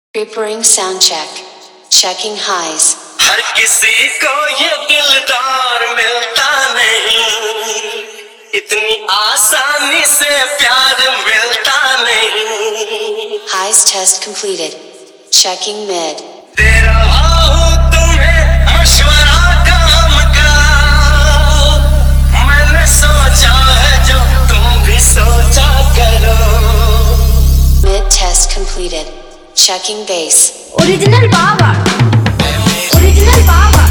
Preparing sound check. Checking highs. हर किसी को ये दिलदार मिलता नहीं, इतनी आसानी से प्यार मिलता नहीं। Highs test completed. Checking mid. तेरा हूँ तुम्हें मशवरा काम का, मैंने सोचा है जो तुम भी सोचा करो। Mid test completed. Checking bass. Original power. Original power.